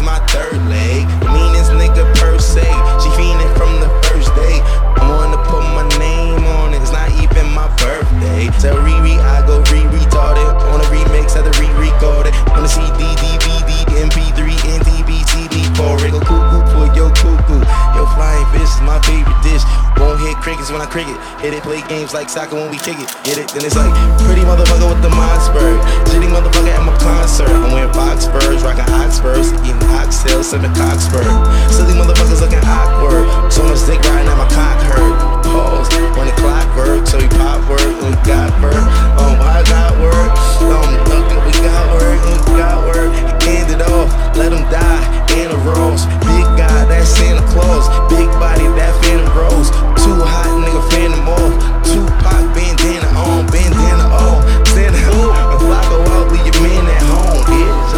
my third leg. The meanest nigga per se. She fiending from the first day. I wanna put my name on it, it's not even my birthday. Tell Riri I go re-retarded. On a remix, had to re-record it. On the CD, DVD, MP3, NTB, CD4. Go cuckoo for your cuckoo. Yo, flying fish is my favorite dish. Won't hit crickets when I cricket. Hit it, play games like soccer when we kick it. Get it? Then it's like, pretty motherfucker with the Mossberg. Shitty motherfucker at my concert. I'm wearing box spurs, rockin' Oxfords, eating oxtails, sipping Coxburg. Silly motherfuckers looking awkward. So much dick riding at my cock hurt. Pause, when the clock work, so we pop work and we got work. Why not work? We got work and we got work. End it off, let him die. Anna Rose, big guy, that's Santa Claus. Big body, that Phantom Rose. Too hot, nigga, Phantom off. Tupac, bandana on, bandana off. Stand up, a flock go out, leave your man at home, bitch.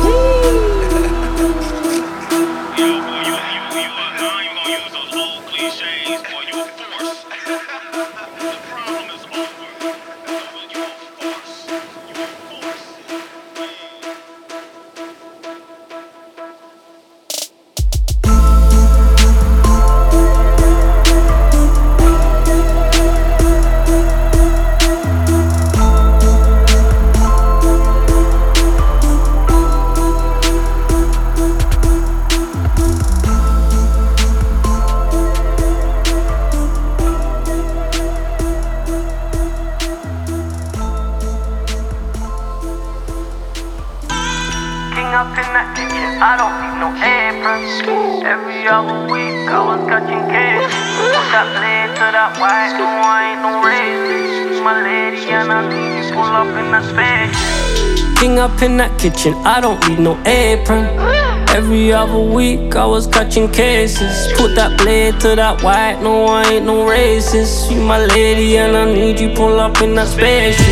Up in that kitchen, I don't need no apron. Every other week I was catching cases. Put that blade to that white, no I ain't no racist. My lady and I need you pull up in that spaceship. King up in that kitchen, I don't need no apron. Every other week I was catching cases. Put that blade to that white, no I ain't no racist. You my lady and I need you pull up in that spaceship.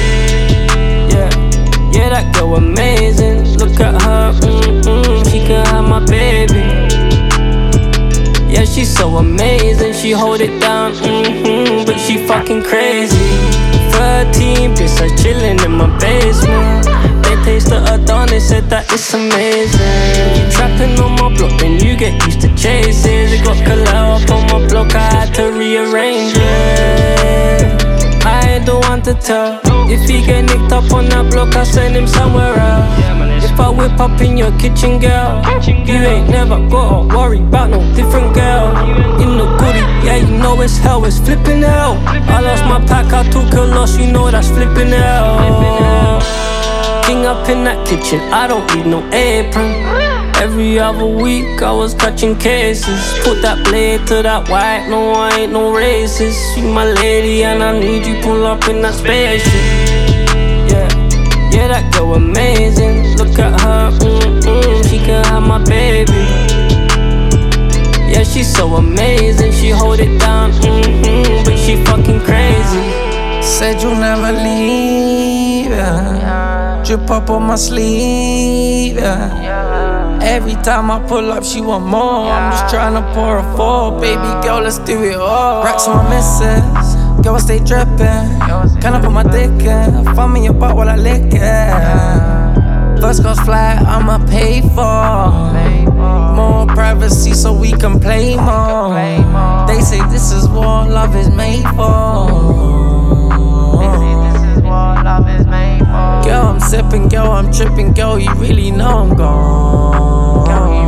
Yeah, that girl amazing. Look at her, she can have my baby. Yeah, she's so amazing. She hold it down, but she fucking crazy. 13 bitch, I chillin' in my basement. They tasted her down, they said that it's amazing. You trapping on my block, then you get used to chases. It got Kalao up on my block, I had to rearrange it. I ain't the one to tell. If he get nicked up on that block, I send him somewhere else. If I whip up in your kitchen, girl, you ain't never gotta worry about no different girl. In the goodie, yeah, you know it's hell, it's flipping hell. I lost my pack, I took a loss, you know that's flipping hell. King up in that kitchen, I don't need no apron. Every other week I was catching cases. Put that blade to that white, no I ain't no racist. You my lady and I need you pull up in that spaceship. Yeah, that girl amazing. Look at her, she can have my baby. Yeah, she's so amazing. She hold it down, but she fucking crazy. Said you'll never leave, yeah. Drip up on my sleeve, yeah. Every time I pull up, she want more. I'm just tryna pour a four. Baby girl, let's do it all. Racks on my missus, girl, I stay drippin'. Can I put my dick in? Find me your butt while I lick it. First class flight, I'ma pay for. More privacy so we can play more. They say this is what love is made for. Girl, I'm sipping, girl, I'm tripping, girl, you really know I'm gone.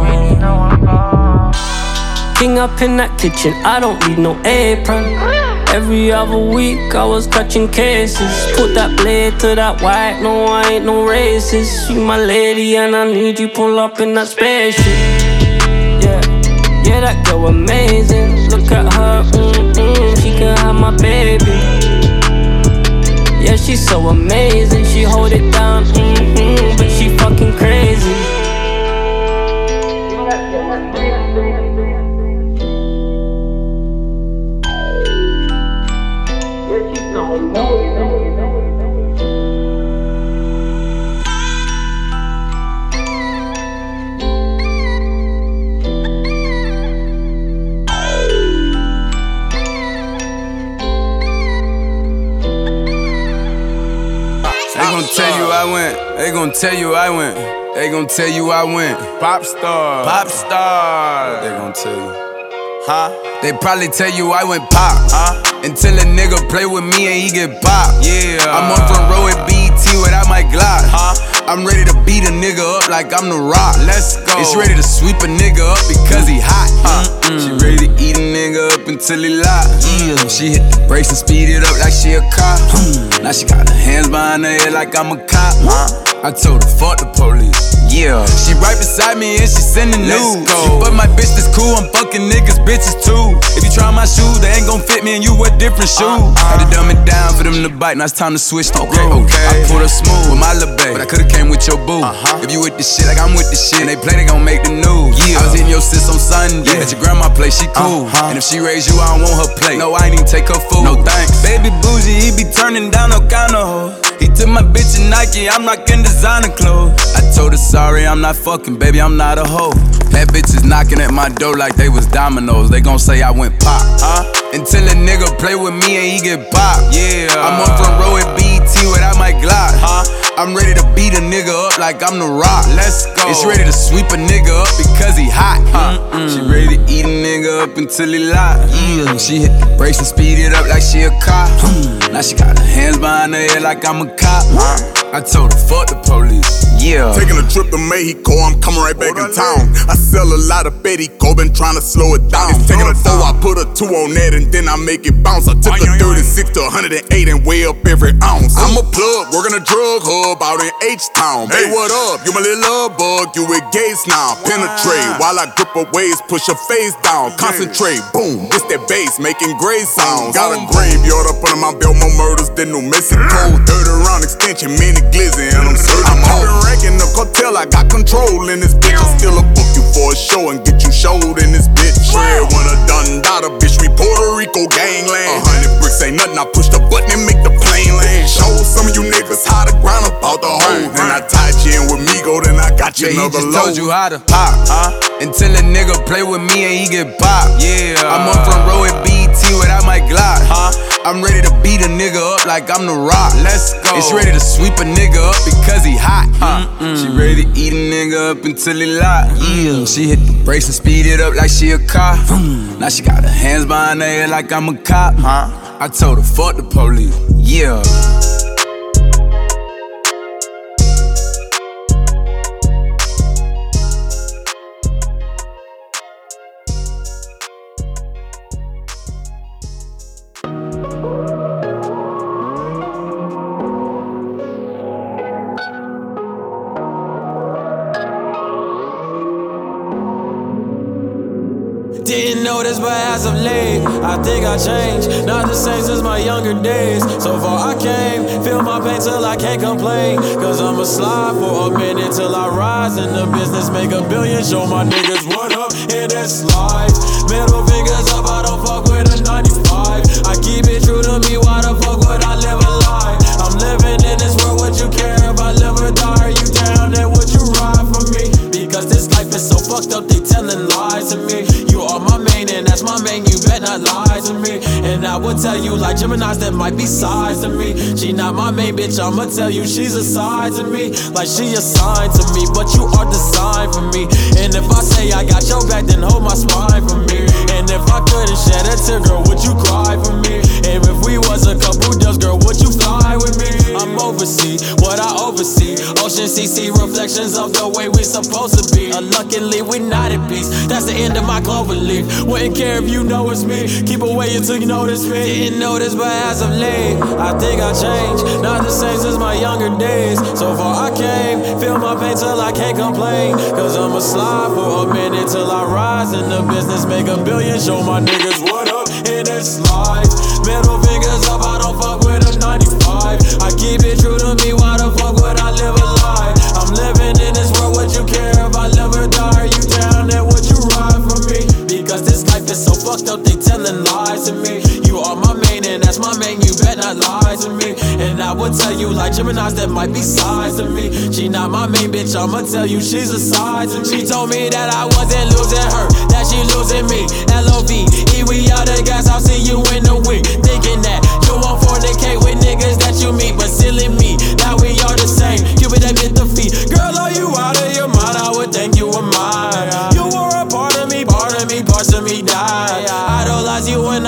King up in that kitchen, I don't need no apron. Every other week I was catching cases. Put that blade to that white, no I ain't no racist. You my lady and I need you pull up in that spaceship. Yeah, that girl amazing. Look at her, she can have my baby. Yeah, she's so amazing. She hold it down, but she fucking crazy. They gon' tell you I went. They gon' tell you I went pop star. pop star. They gon' tell you. Huh? They probably tell you I went pop. Until a nigga play with me and he get pop. Yeah. I'm on front row at BET without my Glock. I'm ready to beat a nigga up like I'm the Rock. Let's go. And she ready to sweep a nigga up because he hot. She ready to eat a nigga up until he lock. She hit the brakes and speed it up like she a cop. Now she got her hands behind her head like I'm a cop. I told her fuck the police. Yeah. She right beside me and she sending news. go. She fuck my bitch, that's cool. I'm fucking niggas, bitches too. If you try my shoes, they ain't gon' fit me and you wear different shoes. Had to dumb it down for them to bite, now it's time to switch the groove. I pulled her smooth with my lil' bae, but I could've came with your boo. If you with the shit like I'm with the shit, and they play, they gon' make the news. I was hitting your sis on Sunday, at your grandma place, she cool. And if she raise you, I don't want her plate. No, I ain't even take her food. No thanks. Baby bougie, he be turning down no kind of hoe. He took my bitch in Nike, I'm rockin' designer clothes. I told her sorry, I'm not fucking, baby, I'm not a hoe. Bad bitches knocking at my door like they was dominoes. They gon' say I went pop. Until a nigga play with me and he get pop. Yeah. I'm on front row at BET without my Glock. I'm ready to beat a nigga up like I'm the Rock. Let's go. And she ready to sweep a nigga up because he hot. She ready to eat a nigga up until he lock. She hit the brakes and speed it up like she a cop. Now she got her hands behind her head like I'm a cop. I told her fuck the police. Yeah. Taking a trip to Mexico, I'm coming right back in town. I sell a lot of Betty-Co, been trying to slow it down. It's taking a 4, I put a 2 on that and then I make it bounce. I took a 36 to 108 and weigh up every ounce. I'm a plug, working a drug hub out in H-Town. Hey, what up? You my little love bug, you with Gates now. Penetrate while I grip her waist, push her face down. Concentrate, boom, it's that bass making gray sounds. Got a graveyard up under my belt, more murders than New Mexico. 30 round extension, mini glizzy, and I'm certain. I've been racking up cartel, I got control in this bitch. I still a book you for a show and get you showed in this bitch. Shred when a done daughter, bitch, we Puerto Rico gangland. 100 bricks ain't nothing, I push the button and make the plane land. Show some of you niggas how to grind up out the hole. Then I tied you in with Migo, then I got you another he just load. told you how to pop. Until a nigga play with me and he get pop. Yeah. I'm on front row at BET without my Glock. I'm ready to beat a nigga up like I'm the Rock. Let's go. And she ready to sweep a nigga up because he hot. She ready to eat a nigga up until he lock. She hit the brakes and speed it up like she a car. Now she got her hands behind her head like I'm a cop. I told her fuck the police. Yeah. Didn't know this, but as of late, I think I changed. Not the same since my younger days. So far I came, feel my pain till I can't complain. Cause I'ma slide for a minute till I rise in the business, make $1 billion. Show my niggas what up in this life. Middle fingers up, I don't fuck with a 95. I keep it true to me, why the fuck would I live a lie? I'm living in this world, would you care if I live or die? Are you down there, would you ride for me? Because this life is so fucked up, they telling lies to me. You are my main and that's my main, you bet not lie to me. And I would tell you like Geminis that might be sides to me. She not my main bitch, I'ma tell you she's a side to me. Like she assigned to me, but you are designed for me. And if I say I got your back, then hold my spine for me. And if I couldn't shed a tear, girl, would you cry for me? And if we was a couple doves, girl, would you fly with me? I'm oversee what I oversee. Ocean CC reflections of the way we supposed to be. Luckily we not at peace. That's the end of my clover leaf. Wouldn't care if you know it's me. Keep away until you notice me. Didn't notice, but as of late, I think I changed. Not the same since my younger days. So far I came, feel my pain till I can't complain. Cause I'ma slide for a minute till I rise in the business, make $1 billion. Show my niggas what up in this life. Middle fingers up, I don't fuck with a 95. I keep it true to me, why the fuck would I live a lie? I'm living in this world, would you care if I live or die? Are you down there, would you ride for me? Because this life is so fucked up, they telling lies to me. You are my main and that's my main, you bet not lie to me. And I would tell you like Geminis that might be sides to me. She not my main bitch, I'ma tell you she's a side to me. She told me that I wasn't losing her, that she losing me. L-O-V-E, we out the gas, I'll see you in a week. Thinking that you won't fornicate with niggas that you meet, but silly me, now we are the same. Cupid that bit the feet. Girl, are you out of here?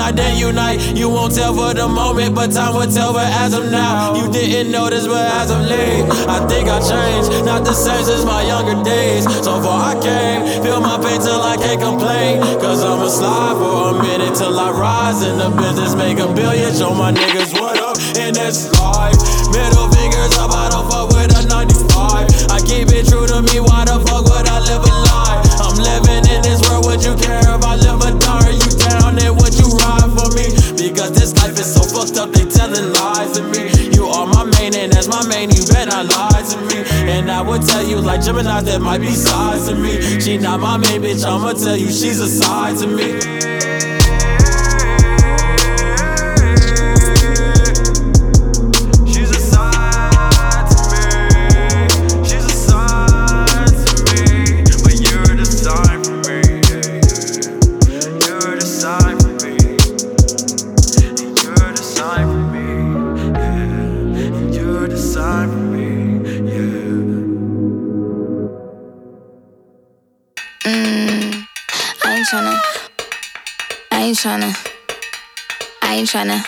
might then unite. You won't tell for the moment, but time will tell. But as of now, you didn't notice, but as of late, I think I changed. Not the same since my younger days. So far I came, feel my pain till I can't complain. Cause I'ma slide for a minute till I rise in the business, make $1 billion. Show my niggas what up in this life. Middle fingers up, I don't fuck with a 95. I keep it true to me, why the fuck would I live a lie? I'm living in this world, would you care if I live or die? Are you down and would you ride for me? Because this life is so fucked up, they telling lies to me. You are my main and that's my main, you better not lie to me. And I would tell you like Gemini, there might be sides to me. She not my main bitch, I'ma tell you she's a side to me. I ain't tryna.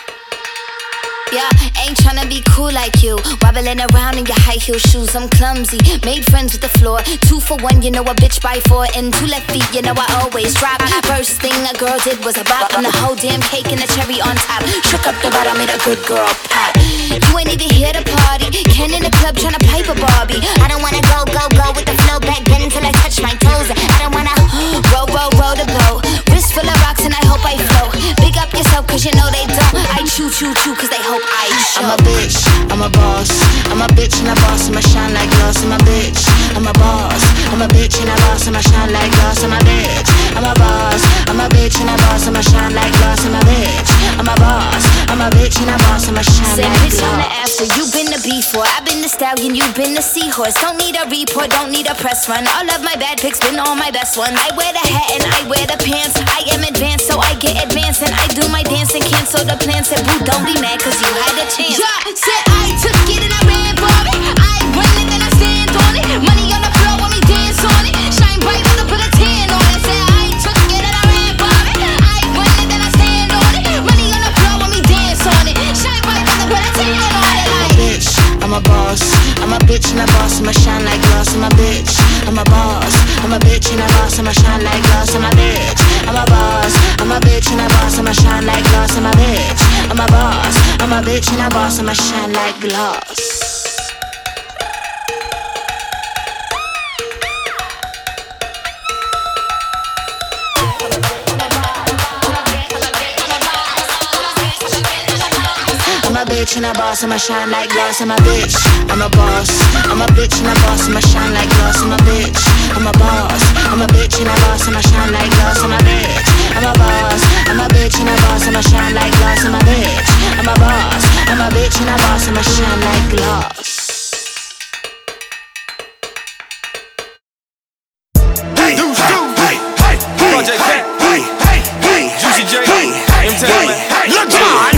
Yeah, ain't tryna be cool like you. Wobbling around in your high heel shoes, I'm clumsy. Made friends with the floor. 2 for 1, you know a bitch by 4. And 2 left feet, you know I always drop. First thing a girl did was a bop. And the whole damn cake and the cherry on top. Shook up the bottom, made a good girl pop. You ain't even here to party. Ken in the club tryna pipe a Barbie. I don't wanna go with the flow back then until I touch my toes. I don't wanna roll the boat. Wrist full of rocks and I hope I float. Big up yourself cause you know they don't. I chew cause they hope I show. I'm a bitch, I'm a boss. I'm a bitch and a boss, I'ma shine like glass. I'm a bitch, I'm a boss. I'm a bitch and a boss, I'ma shine like glass. I'm a bitch, I'm a boss. I'm a bitch and a boss, I'ma shine like glass. I'm a bitch, I'm a boss. I'm a bitch and a boss, I'ma shine like glass. Bitch on the after, you been the B4. I've been the stallion, you been the seahorse. Don't need a report, don't need a press run. All of my bad pics been all my best ones. I wear the hat and I wear the pants. I am advanced, so I get advanced. And I do my dance and cancel the plans. Said boo, don't be mad cause you had a chance. Yeah, said I took it and I ran for it. I run it and I stand on it. Money on the floor when we dance on it. Shine bright when I put a tan on it. Said I took it and I ran for it. I run it and I stand on it. Money on the floor when we dance on it. Shine bright when I put a tan on it. I'm a bitch, I'm a boss. I'm a bitch and a boss, I'ma shine like glass. I'm a bitch, I'm a boss. I'm a bitch and a boss, I'ma shine like glass. I'm a bitch, I'm a boss. I'm a bitch and a boss, I'ma shine like glass. I'm a bitch, I'm a boss. I'm a bitch and a boss, I'ma shine like glass. I'm a bitch and a boss, I'ma shine like glass. I'm a bitch, I'm a boss. I'm a bitch and a boss, I'ma shine like glass. I'm a bitch, I'm a boss. I'm a bitch and a boss, I'ma shine like glass. I'm a bitch, I'm a boss. I'm a bitch and a boss, I'ma shine like glass. I'm a bitch, I'm a boss. I'm a bitch and a boss, I'ma shine like glass. Hey, Project Cat, Juicy J, M-Town, Lil Jon.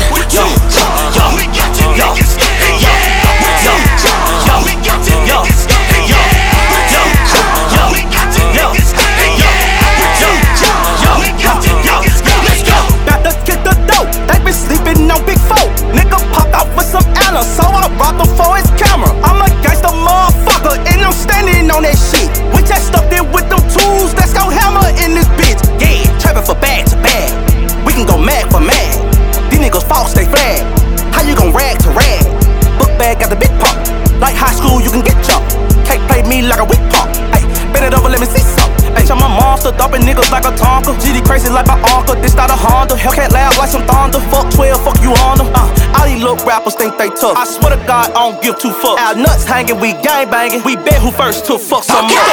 So I robbed him for his camera. I'm a gangsta motherfucker and I'm standing on that shit. We just stuck there with them tools, let's go hammer in this bitch. Yeah, trapping for bag to bag. We can go mad for mad. These niggas false, they flag. How you gon' rag to rag? Book bag got the big pop. Like high school, you can get jumped. Can't play me like a weak pop. Ay, bend it over, let me see some. Ay, I'm a monster, dumping niggas like a Tonka. GD crazy like my uncle, this not a Honda. Hellcat loud like some thunder. Fuck 12, fuck you Honda. All these little rappers think they tough. I swear to God, I don't give 2 fucks. Our nuts hanging, we gang banging. We bet who first to fuck some more.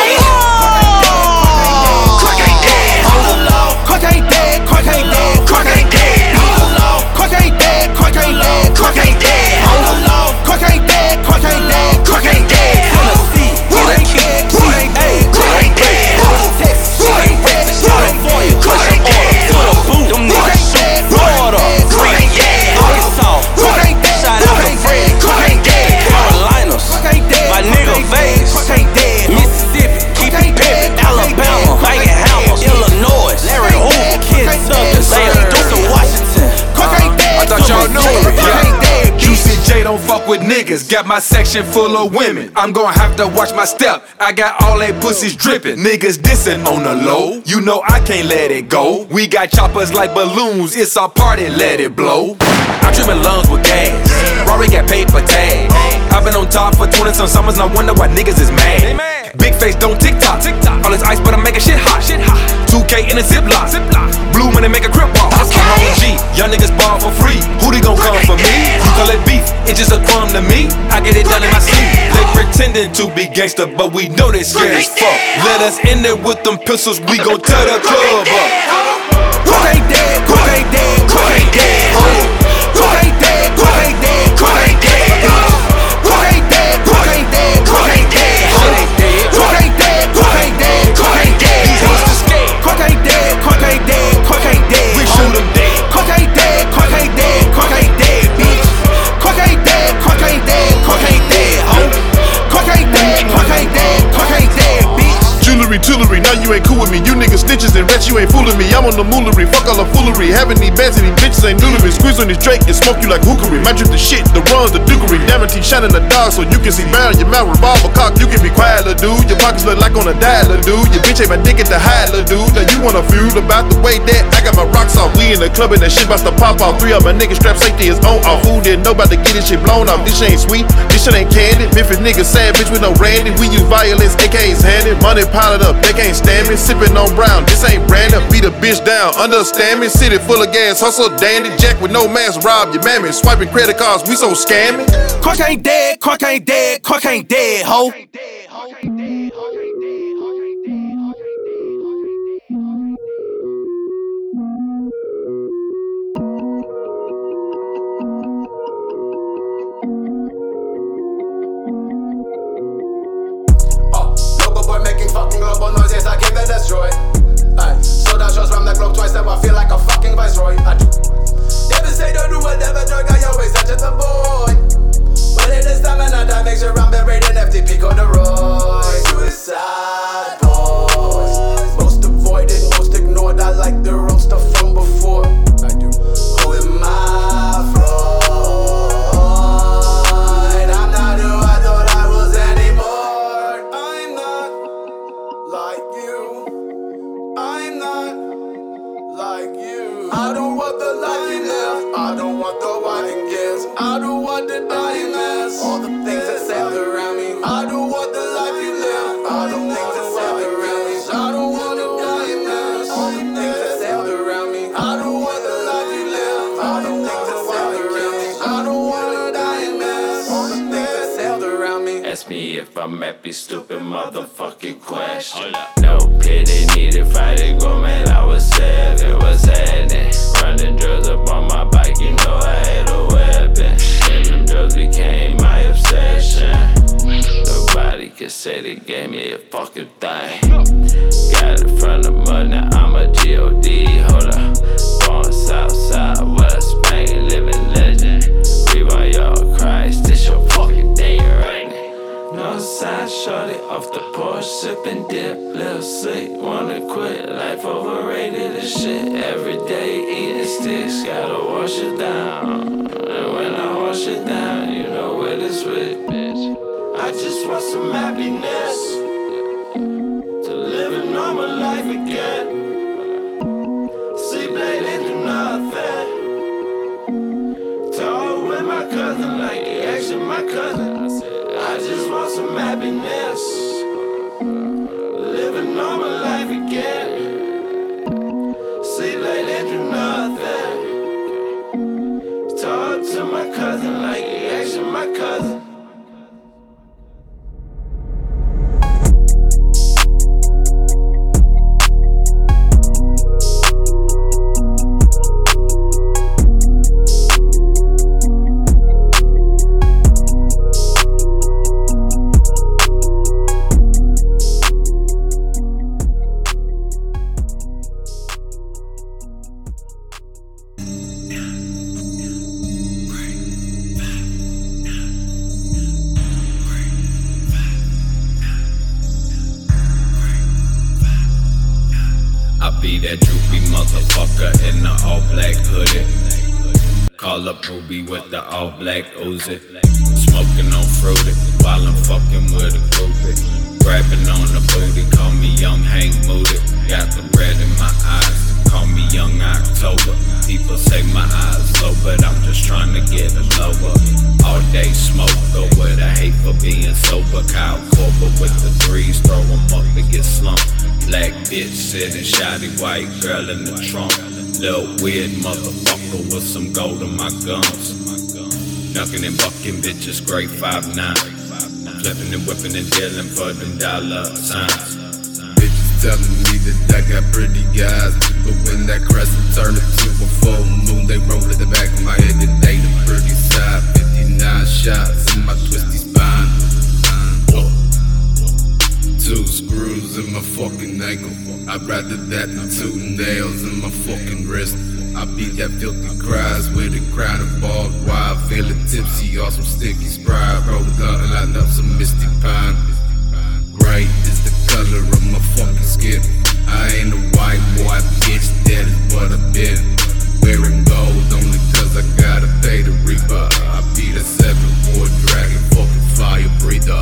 Crack ain't dead. Crack ain't dead. Crack ain't dead. Crack ain't dead. Crack ain't dead. Crack ain't dead. Crack ain't dead. Crack ain't dead. Crack ain't dead. Crack ain't dead. Tennessee, crack ain't dead. Crack ain't dead. Texas, crack ain't dead. California, crack ain't dead. For the boot, them niggas shoot. Florida, crack ain't dead. Arkansas, Crack ain't dead. shout out to Fred. Crack ain't dead. Carolinas, Crack ain't dead. my nigga Vegas, Crack ain't dead. Mississippi, keep it pimpin'. with niggas, got my section full of women. I'm gonna have to watch my step, I got all they pussies dripping. Niggas dissing on the low, you know I can't let it go. We got choppers like balloons, it's our party, let it blow. I'm tripping lungs with gas, Rory got paper tag. I've been on top for 20 some summers, and I wonder why niggas is mad. Big face don't TikTok, all this ice but I'm making shit hot. 2K in a Ziploc, blue money make a crib walk. I'm OG, young niggas ball for free, who they gon' come for me? You call it beef, it's just a crumb to me. I get it done in my sleep. They pretending to be gangster, but we know they scared as fuck. Let us in there with them pistols, we gon' tear the club up. Cook ain't dead, cook ain't dead, cook ain't dead. Cook ain't dead, cook ain't dead, cook ain't dead. Cook ain't dead, cook ain't dead, cook ain't dead. Cook ain't dead, cook ain't dead, cook ain't dead. Cook ain't dead, cook ain't dead, cook ain't dead. We shoot them dead. Cook ain't dead, cook ain't dead, cook ain't dead, bitch. Cook ain't dead, cook ain't dead, cook ain't dead, ho. Cook ain't dead, cook ain't dead, cook ain't dead, bitch. Jewelry, now you ain't cool with me. You niggas snitches and rats, you ain't fooling me. I'm on the moolery, fuck all the foolery. Having these bands and these bitches ain't new to me. Squeeze on this Drake and smoke you like hookery. Might drip the shit, the runs, the dookery. Diamond teeth shining the dark so you can see barrel. Your mouth revolver cock, you can be quiet, lil' dude. Your pockets look like on a dial, lil' dude. Your bitch ain't my dick at the high, lil' dude. Now you wanna feud about the way that I got my rocks off. We in the club and that shit bout to pop off. 3 of my niggas strap safety is on off. Food didn't know about to get this shit blown off. This shit ain't sweet, this shit ain't candy. Memphis niggas sad bitch with no Randy. We use violence, AKs handed. Money piled up, they can't stand me. Sipping on brown, this ain't Brandon. Beat a bitch down, understand me. City full of gas, hustle dandy. Jack with no mask, rob your mammy. Swiping credit cards, we so scammy. Cook ain't dead, cook ain't dead, cook ain't dead, ho. Local boy making fucking global noises, I keep it destroyed. Sold out shows from the globe twice, now I feel like a fucking viceroy. I do. Never say don't do whatever drug, I always touch at the boy. But in this time and that makes sure I'm buried in FTP corduroy. Suicide boys, most avoided, most ignored. I like the real stuff from before. I do. Who am I from? I'm not who I thought I was anymore. I'm not like you. I'm not like you. I don't want the life you live. I don't want the wedding gifts. I don't want the diamonds. All the things that sailed around me. I don't want the life you live. I don't think that sailed around me. I don't want the diamonds. All the things that sailed around me. I don't want the life you live. I don't think that sailed around me. I don't want the diamonds. All the things that sailed around me. Ask me if I'm happy, stupid motherfucking question. No pity needed, fighting go, man, I was sad, it was happening. Running drugs up on my bike, you know I had a weapon. And them drugs became my obsession. Nobody can say they gave me a fucking thing. Got it from the mud, now I'm a G.O.D. Hold up, going south side, West Spain, living legend. Rewind y'all Christ, this your fucking day right now. No side, shorty off the porch, sipping dip, little sleep. Wanna quit, life overrated as shit. Every day eating sticks, gotta wash it down. And when I wash it down, you know what it's with, bitch. I just want some happiness, to live a normal life again. Sleep late and do nothing. Talk with my cousin like he actually my cousin. I just want some happiness, live a normal life again. Sleep late and do nothing. Talk to my cousin like he actually my cousin. That droopy motherfucker in the all black hoodie. Call up Ruby with the all black Uzi. smoking on fruity while I'm fucking with a groupie. Grabbing on the booty, call me Young Hank Moody. Got the red in my eyes, call me Young October. People say my eyes low, but I'm just trying to get it lower. All day smoker with a hate for being sober. Kyle Korver with the threes, throw 'em up and get slumped. Black bitch sitting, shoddy white girl in the trunk. Little weird motherfucker with some gold in my gums. Ducking and bucking bitches, grade 5'9". Flipping and whipping and dealing for them dollar signs. Bitches telling me that I got pretty guys, but when that crescent turn into a full moon, they roll at the back of my head and they the pretty side. 59 shots in my twisty spine. 2 screws in my fucking ankle. I'd rather that than 2 nails in my fucking wrist. I beat that filthy cries with a crown of barbed wire. Feeling tipsy on some sticky Sprite. Roll it up and light up some misty pine. Gray is the color of my fucking skin. I ain't a white boy, bitch, that is what I've been. Wearing gold only cause I gotta pay the reaper. I beat a 7-4 dragon, fucking fire breather.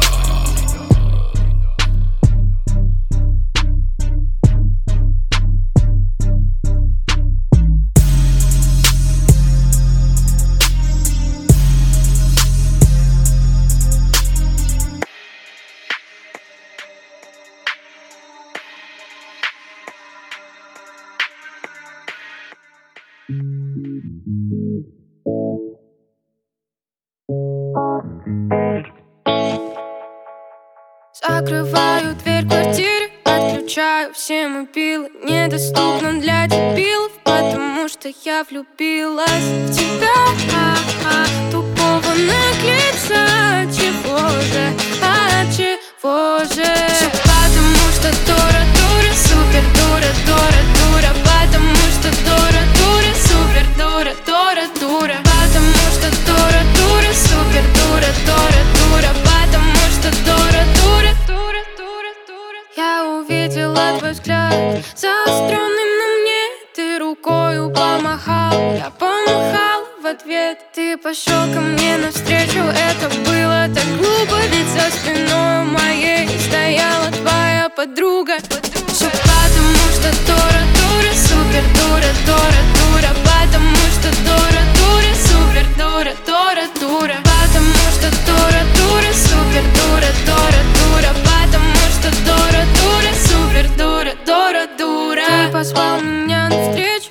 Закрываю дверь квартиры, отключаю все мобилы. Недоступно для дебилов, потому что я влюбилась в тебя, тупого наглеца. Чего же, чего же? Все потому что дура, дура, супер дура, дура, дура. Потому что дура, дура, супер дура, дура, дура. Потому что дура, дура, супер дура, дура, дура. Потому что дура, дура, дура, дура, дура. Я увидела твой взгляд, заостренный на мне. Ты рукою помахал, я помахал в ответ. Ты пошел ко мне навстречу, это было так глупо. Ведь за спиной моей стояла твоя подруга. Все потому что дура, дура, супер дура, дура, дура. Потому что дура, дура, супер дура, дура, дура. Потому что дура, дура, супер дура, дура, дура. Потому что дура, дура, супер дура, дура, дура. Ты позвал меня навстречу,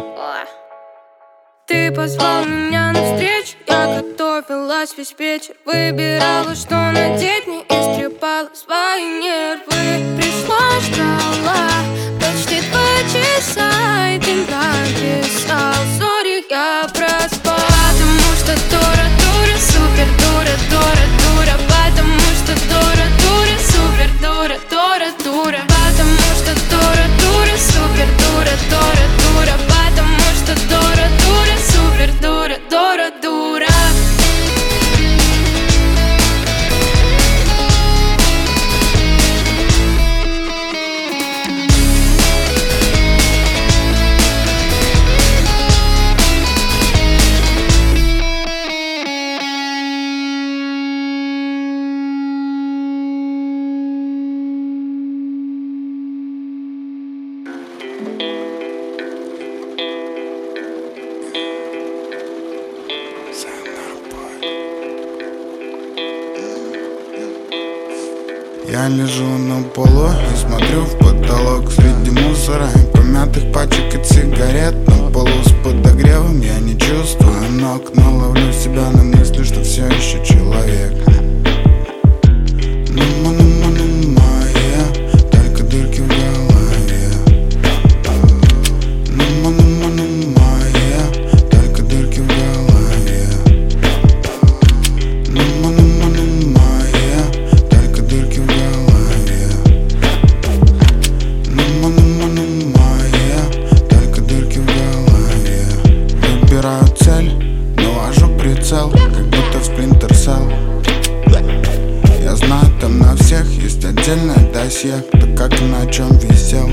ты позвал меня навстречу. Я готовилась весь вечер, выбирала, что надеть мне, истрепала свои нервы. Пришла, ждала почти 2 часа, и ты написал: сори, я проспал. Потому что дура, дура, супер дура, дура, дура. Потому что дура, дура, супер дура, дура, дура. Потому что дура, дура, супер дура, дура, дура. Потому что дура, дура, супер дура, дура, дура. Я лежу на полу и смотрю в потолок. Среди мусора и помятых пачек и сигарет. На полу с подогревом я не чувствую ног, но ловлю себя на мысли, что все еще человек. Моя, только дырки в голове. Моя, только дырки в голове. Моя, только дырки в голове. Моя, только дырки в голове. Выбираю цель, навожу прицел, как будто в Splinter Cell. Я знаю, там на всех есть отдельное досье, так как и на чем висел.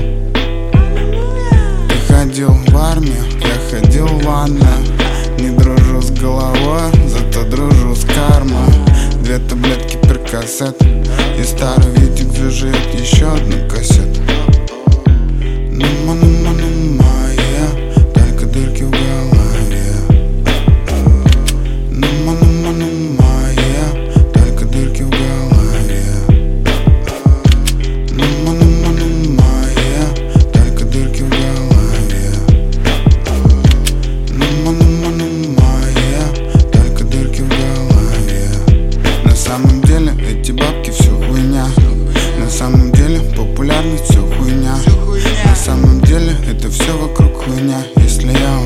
Ты ходил в армию, я ходил в ванную. Не дружу с головой, зато дружу с кармой. две таблетки перкасет, и старый Витик зажжет еще одну кассету. Нума, нума, нума, только дырки в голове. Нума, нума, нума, только дырки в голове. Нума, нума, нума, только дырки в голове. Нума, нума, нума, только дырки в голове. На самом деле эти бабки все хуйня. На самом деле популярность все хуйня. На самом деле это все вокруг хуйня. Если я